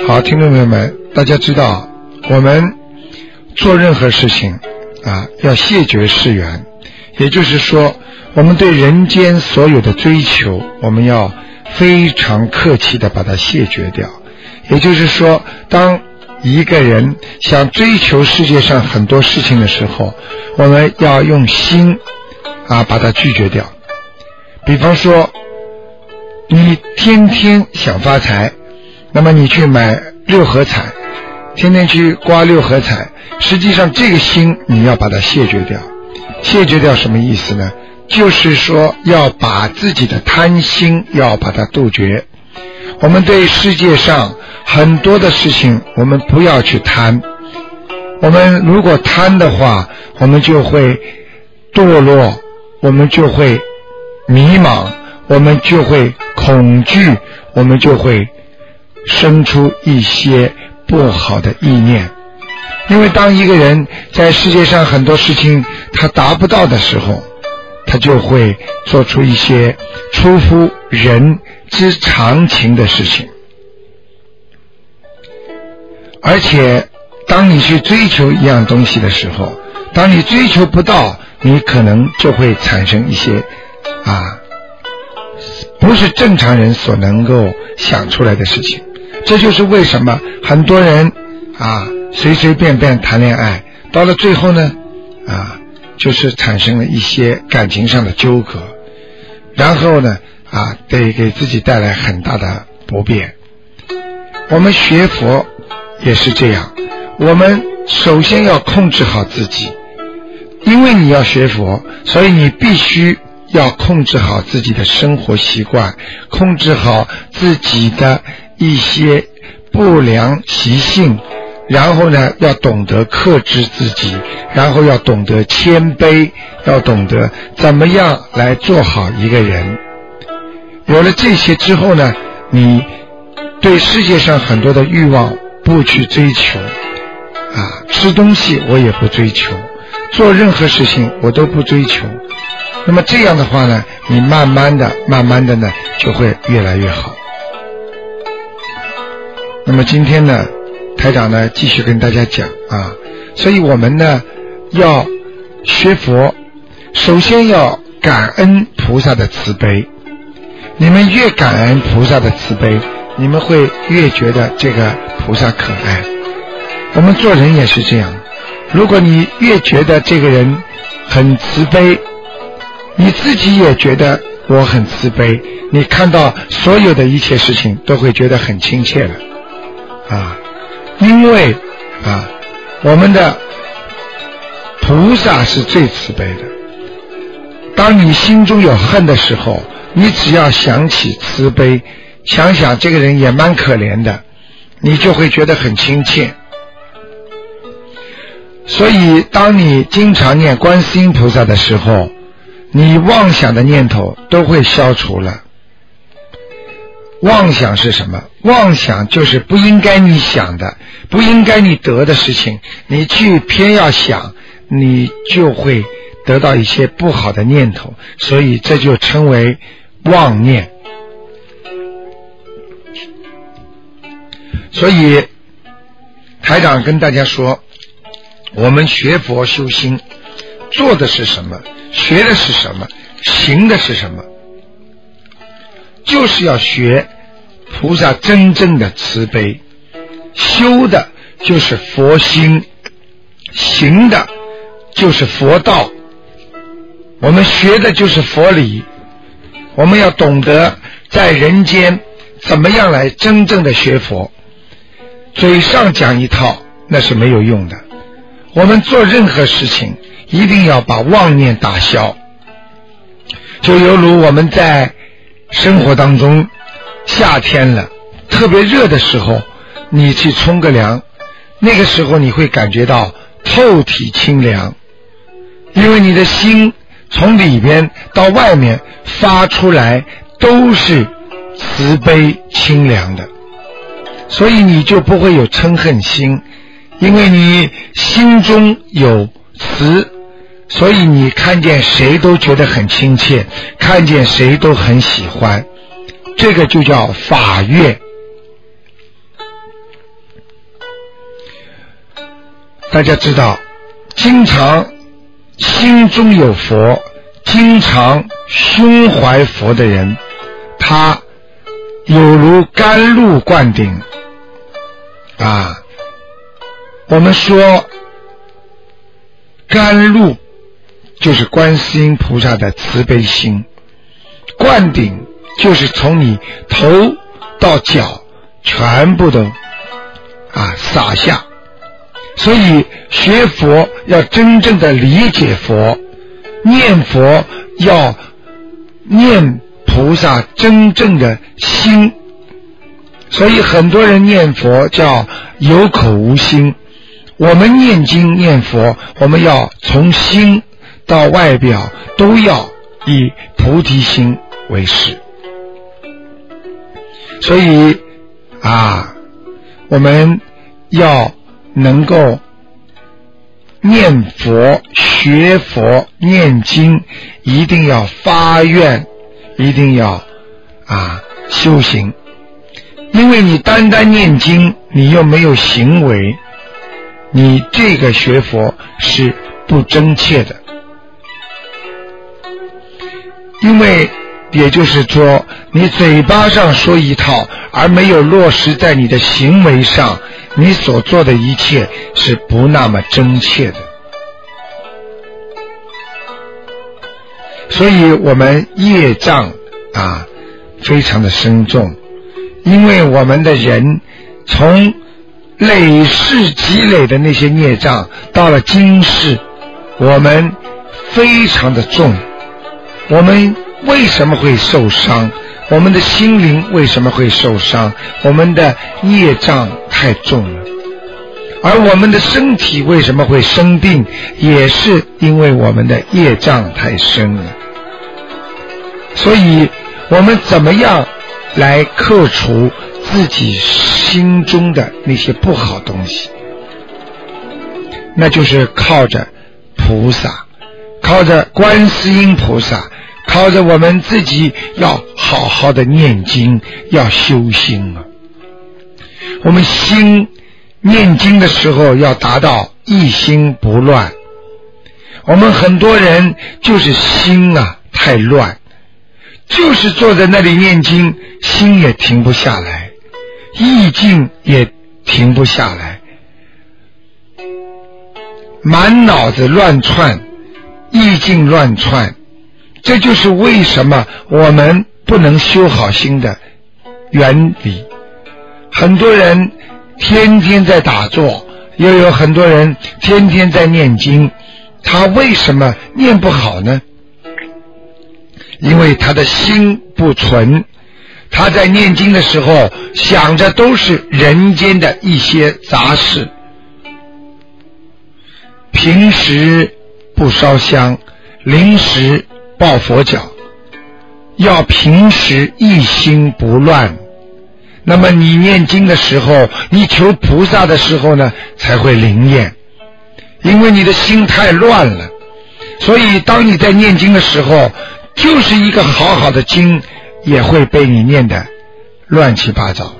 好，听众朋友们，大家知道我们做任何事情要谢绝世缘，也就是说我们对人间所有的追求，我们要非常客气的把它谢绝掉。也就是说，当一个人想追求世界上很多事情的时候，我们要用心把它拒绝掉。比方说你天天想发财，那么你去买6合彩，天天去刮6合彩，实际上这个心你要把它谢绝掉。谢绝掉什么意思呢？就是说要把自己的贪心要把它杜绝。我们对世界上很多的事情我们不要去贪，我们如果贪的话，我们就会堕落，我们就会迷茫，我们就会恐惧，我们就会生出一些不好的意念。因为当一个人在世界上很多事情他达不到的时候，他就会做出一些出乎人之常情的事情。而且当你去追求一样东西的时候，当你追求不到，你可能就会产生一些不是正常人所能够想出来的事情。这就是为什么很多人随随便便谈恋爱，到了最后呢就是产生了一些感情上的纠葛，然后呢得给自己带来很大的不便。我们学佛也是这样，我们首先要控制好自己，因为你要学佛，所以你必须要控制好自己的生活习惯，控制好自己的一些不良习性，然后呢要懂得克制自己，然后要懂得谦卑，要懂得怎么样来做好一个人。有了这些之后呢，你对世界上很多的欲望不去追求吃东西我也不追求，做任何事情我都不追求。那么这样的话呢，你慢慢的呢就会越来越好。那么今天呢，台长呢继续跟大家讲所以我们呢要学佛，首先要感恩菩萨的慈悲。你们越感恩菩萨的慈悲，你们会越觉得这个菩萨可爱。我们做人也是这样，如果你越觉得这个人很慈悲，你自己也觉得我很慈悲，你看到所有的一切事情都会觉得很亲切了因为我们的菩萨是最慈悲的。当你心中有恨的时候，你只要想起慈悲，想想这个人也蛮可怜的，你就会觉得很亲切。所以当你经常念观世音菩萨的时候，你妄想的念头都会消除了。妄想是什么？妄想就是不应该你想的，不应该你得的事情，你去偏要想，你就会得到一些不好的念头，所以这就称为妄念。所以台长跟大家说，我们学佛修心，做的是什么，学的是什么，行的是什么，就是要学菩萨真正的慈悲，修的就是佛心，行的就是佛道，我们学的就是佛理。我们要懂得在人间怎么样来真正的学佛，嘴上讲一套那是没有用的。我们做任何事情一定要把妄念打消。就犹如我们在生活当中，夏天了特别热的时候，你去冲个凉，那个时候你会感觉到透体清凉，因为你的心从里边到外面发出来都是慈悲清凉的，所以你就不会有嗔恨心，因为你心中有慈，所以你看见谁都觉得很亲切，看见谁都很喜欢，这个就叫法悦。 大家知道，经常心中有佛，经常胸怀佛的人，他有如甘露灌顶啊。我们说甘露就是观世音菩萨的慈悲心，灌顶就是从你头到脚全部都洒下。所以学佛要真正的理解佛，念佛要念菩萨真正的心。所以很多人念佛叫有口无心，我们念经念佛，我们要从心到外表都要以菩提心为始。所以我们要能够念佛学佛念经，一定要发愿，一定要修行。因为你单单念经，你又没有行为，你这个学佛是不真切的。因为也就是说，你嘴巴上说一套，而没有落实在你的行为上，你所做的一切是不那么真切的。所以我们业障非常的深重，因为我们的人从累世积累的那些孽障，到了今世我们非常的重。我们为什么会受伤？我们的心灵为什么会受伤？我们的业障太重了。而我们的身体为什么会生病？也是因为我们的业障太深了。所以我们怎么样来克除自己心中的那些不好东西？那就是靠着菩萨，靠着观世音菩萨，靠着我们自己要好好的念经，要修心啊。我们心念经的时候要达到一心不乱。我们很多人就是心太乱，就是坐在那里念经，心也停不下来，意境也停不下来，满脑子乱窜，意境乱窜。这就是为什么我们不能修好心的原理。很多人天天在打坐，又有很多人天天在念经，他为什么念不好呢？因为他的心不纯，他在念经的时候想着都是人间的一些杂事，平时不烧香，临时抱佛脚，要平时一心不乱。那么你念经的时候，你求菩萨的时候呢，才会灵验。因为你的心太乱了，所以当你在念经的时候，就是一个好好的经也会被你念得乱七八糟。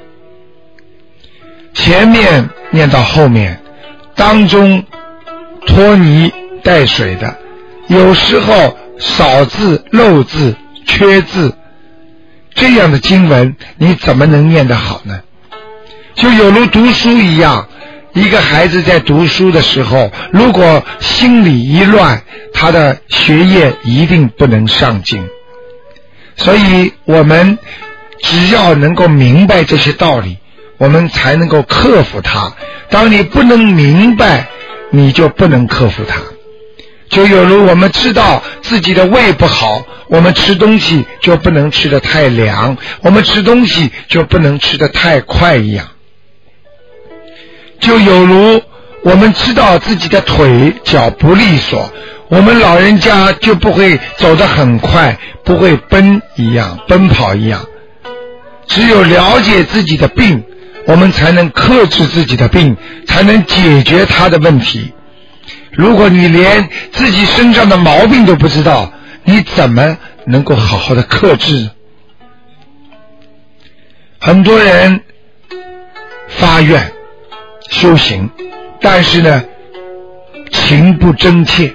前面念到后面，当中拖泥带水的，有时候少字漏字缺字，这样的经文你怎么能念得好呢？就有如读书一样，一个孩子在读书的时候，如果心里一乱，他的学业一定不能上进。所以我们只要能够明白这些道理，我们才能够克服它。当你不能明白，你就不能克服它。就有如我们知道自己的胃不好，我们吃东西就不能吃得太凉，我们吃东西就不能吃得太快一样。就有如我们知道自己的腿脚不利索，我们老人家就不会走得很快，不会奔跑一样。只有了解自己的病，我们才能克制自己的病，才能解决他的问题。如果你连自己身上的毛病都不知道，你怎么能够好好的克制？很多人发愿修行，但是呢情不真切，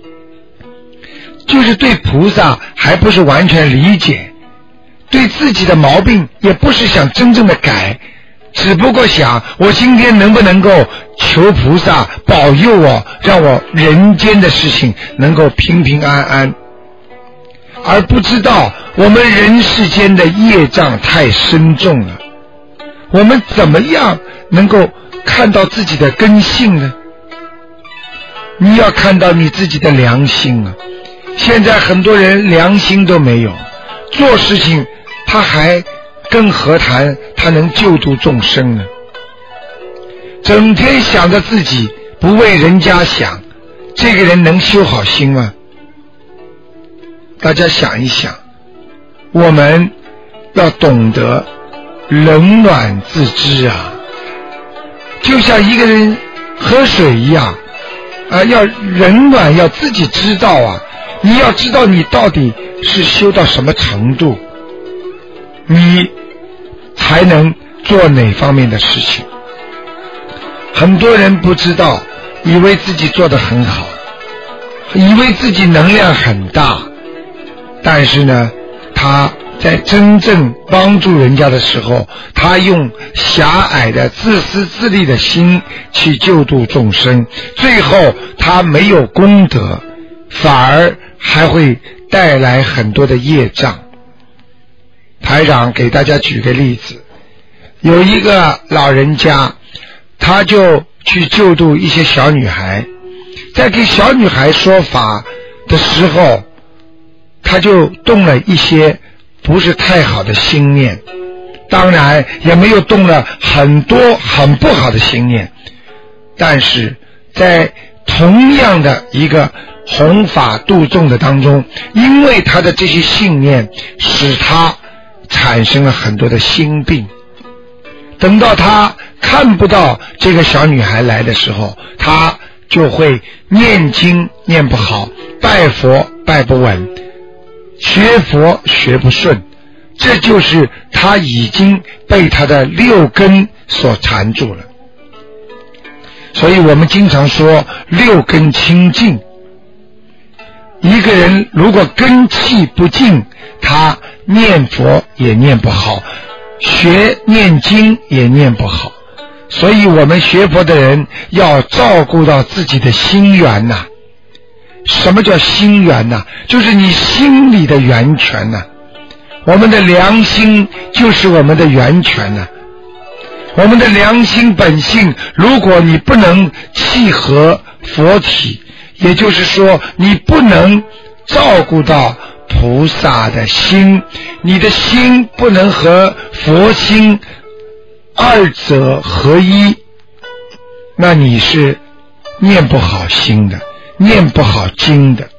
就是对菩萨还不是完全理解，对自己的毛病也不是想真正的改，只不过想我今天能不能够求菩萨保佑我，让我人间的事情能够平平安安，而不知道我们人世间的业障太深重了。我们怎么样能够看到自己的根性呢？你要看到你自己的良心啊！现在很多人良心都没有，做事情他还更何谈他能救度众生呢？整天想着自己，不为人家想，这个人能修好心吗？大家想一想，我们要懂得冷暖自知啊，就像一个人喝水一样啊，要冷暖要自己知道啊，你要知道你到底是修到什么程度，你才能做哪方面的事情。很多人不知道，以为自己做得很好，以为自己能量很大，但是呢，他在真正帮助人家的时候，他用狭隘的自私自利的心去救度众生，最后他没有功德，反而还会带来很多的业障。台长给大家举个例子，有一个老人家，他就去救度一些小女孩，在给小女孩说法的时候，他就动了一些不是太好的心念，当然也没有动了很多很不好的心念，但是在同样的一个弘法度众的当中，因为他的这些信念使他产生了很多的心病。等到他看不到这个小女孩来的时候，他就会念经念不好，拜佛拜不稳，学佛学不顺，这就是他已经被他的六根所缠住了。所以我们经常说六根清净，一个人如果根气不净，他念佛也念不好，念经也念不好。所以我们学佛的人要照顾到自己的心源呐。什么叫心源呐？就是你心里的源泉呐。我们的良心就是我们的源泉呐。我们的良心本性，如果你不能契合佛体，也就是说你不能照顾到菩萨的心，你的心不能和佛心二者合一，那你是念不好心的，念不好经的。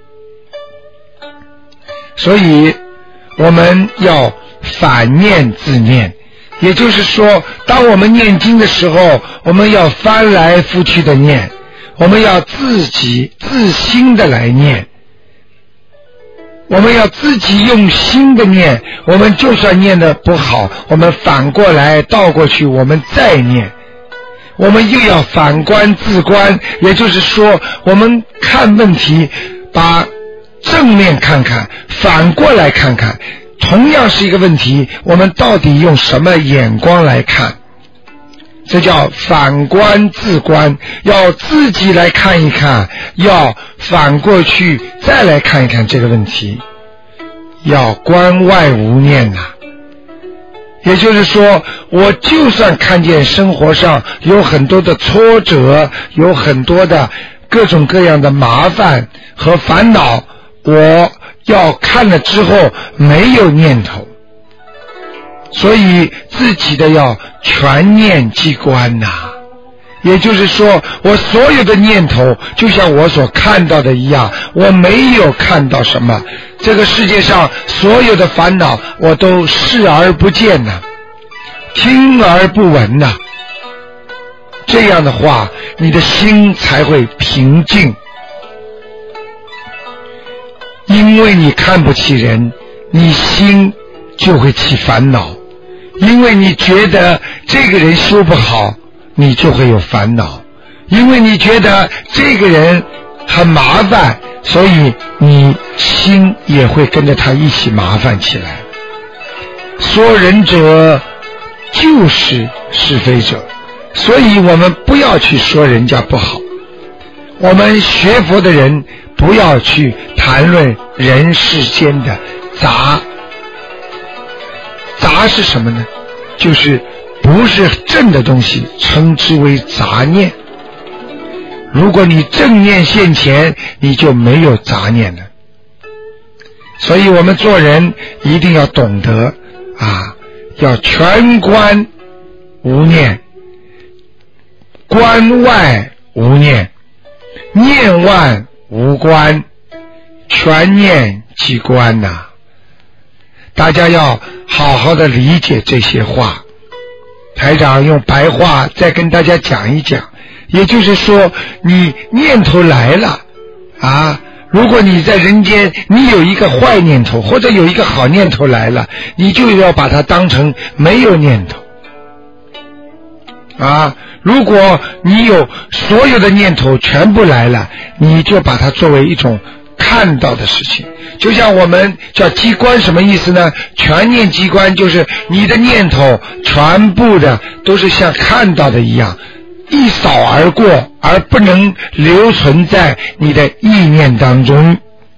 所以我们要反念自念，也就是说当我们念经的时候，我们要翻来覆去的念，我们要自心的来念，我们要自己用心的念，我们就算念得不好，我们反过来倒过去我们再念，我们又要反观自观，也就是说我们看问题把正面看看，反过来看看，同样是一个问题，我们到底用什么眼光来看，这叫反观自观，要自己来看一看，要反过去再来看一看这个问题，要观外无念呐。也就是说，我就算看见生活上有很多的挫折，有很多的各种各样的麻烦和烦恼，我要看了之后没有念头，所以自己的要全念即观呐。也就是说，我所有的念头就像我所看到的一样，我没有看到什么，这个世界上所有的烦恼我都视而不见呐，听而不闻呐。这样的话，你的心才会平静。因为你看不起人，你心就会起烦恼，因为你觉得这个人修不好，你就会有烦恼， 因为你觉得这个人很麻烦，所以你心也会跟着他一起麻烦起来。说人者就是是非者，所以我们不要去说人家不好。我们学佛的人不要去谈论人世间的杂是什么呢？就是不是正的东西，称之为杂念。如果你正念现前，你就没有杂念了。所以我们做人一定要懂得要全观无念，观外无念，念外无观，全念即观呐。大家要好好的理解这些话。台长用白话再跟大家讲一讲，也就是说，你念头来了如果你在人间你有一个坏念头或者有一个好念头来了，你就要把它当成没有念头如果你有所有的念头全部来了，你就把它作为一种看到的事情。就像我们叫机关，什么意思呢？全念机关就是你的念头全部的都是像看到的一样，一扫而过，而不能留存在你的意念当中。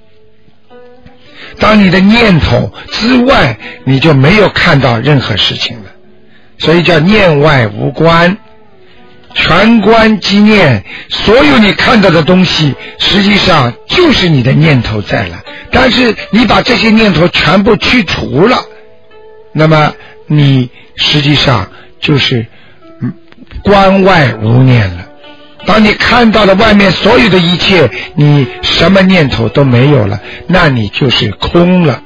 当你的念头之外，你就没有看到任何事情了，所以叫念外无观，全观即念。所有你看到的东西实际上就是你的念头在了，但是你把这些念头全部去除了，那么你实际上就是观外无念了。当你看到了外面所有的一切，你什么念头都没有了，那你就是空了。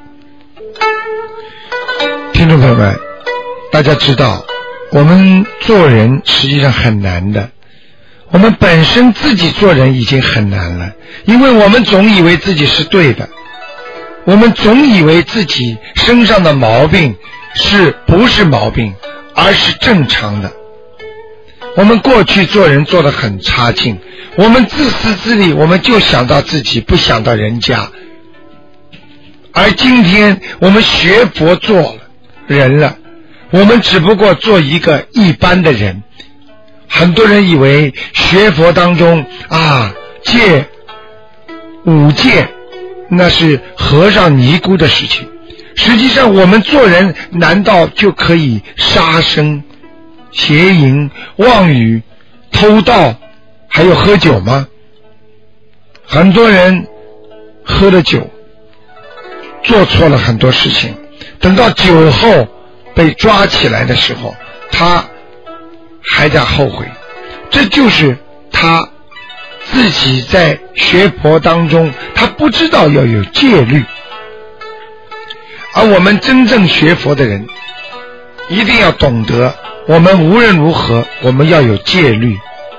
听众朋友们，大家知道我们做人实际上很难的，我们本身自己做人已经很难了，因为我们总以为自己是对的，我们总以为自己身上的毛病不是毛病，而是正常的。我们过去做人做得很差劲，我们自私自利，我们就想到自己，不想到人家。而今天我们学佛做了人了，我们只不过做一个一般的人。很多人以为学佛当中戒五戒那是和尚尼姑的事情，实际上我们做人难道就可以杀生、邪淫、妄语、偷盗还有喝酒吗？很多人喝了酒做错了很多事情，等到酒后被抓起来的时候，他还在后悔。这就是他自己在学佛当中他不知道要有戒律。而我们真正学佛的人一定要懂得，我们无论如何我们要有戒律。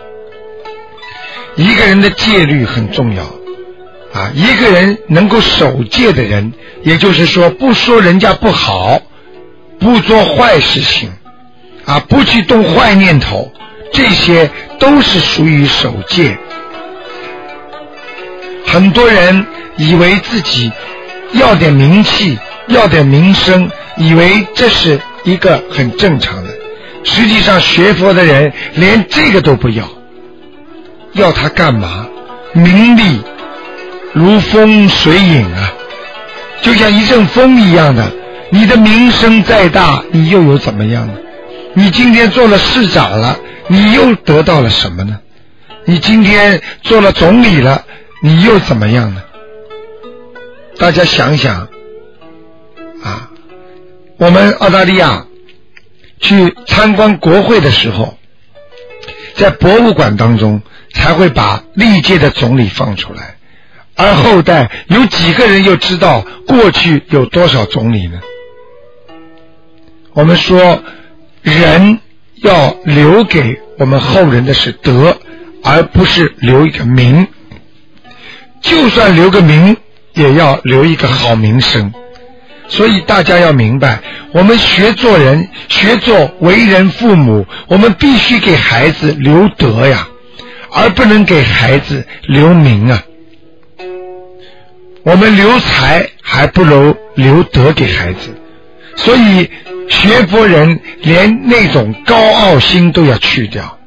一个人的戒律很重要一个人能够守戒的人，也就是说不说人家不好，不做坏事情不去动坏念头，这些都是属于守戒。很多人以为自己要点名气，要点名声，以为这是一个很正常的。实际上学佛的人连这个都不要，要他干嘛？名利如风水影就像一阵风一样的，你的名声再大，你又有怎么样呢？你今天做了市长了，你又得到了什么呢？你今天做了总理了，你又怎么样呢？大家想想我们澳大利亚去参观国会的时候，在博物馆当中才会把历届的总理放出来，而后代有几个人又知道过去有多少总理呢？我们说人要留给我们后人的是德，而不是留一个名。就算留个名，也要留一个好名声。所以大家要明白，我们学做人，学做为人父母，我们必须给孩子留德呀。 而不能给孩子留名啊。我们留财还不如留德给孩子，所以学佛人连那种高傲心都要去掉。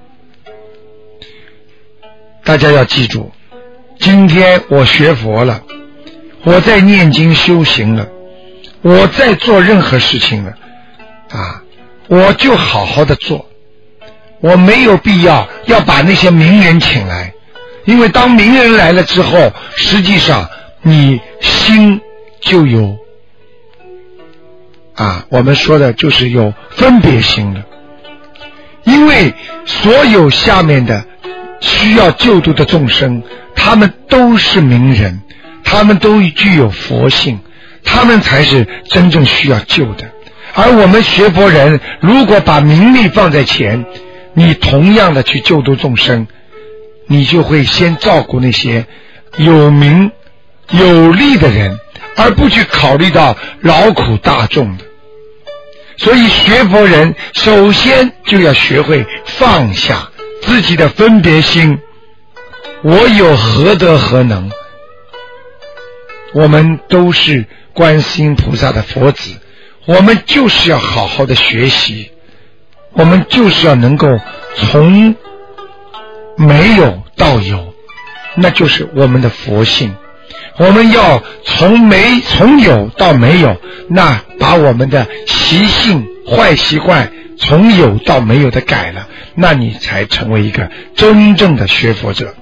大家要记住，今天我学佛了，我在念经修行了，我在做任何事情了啊，我就好好的做，我没有必要把那些名人请来，因为当名人来了之后，实际上你心就有我们说的就是有分别心了。因为所有下面的需要救度的众生，他们都是名人，他们都具有佛性，他们才是真正需要救的。而我们学佛人如果把名利放在前，你同样的去救度众生，你就会先照顾那些有名有利的人，而不去考虑到劳苦大众的。所以学佛人首先就要学会放下自己的分别心，我有何德何能？我们都是观世音菩萨的佛子，我们就是要好好的学习，我们就是要能够从没有到有，那就是我们的佛性。我们要从有到没有，那把我们的习性坏习惯从有到没有的改了，那你才成为一个真正的学佛者。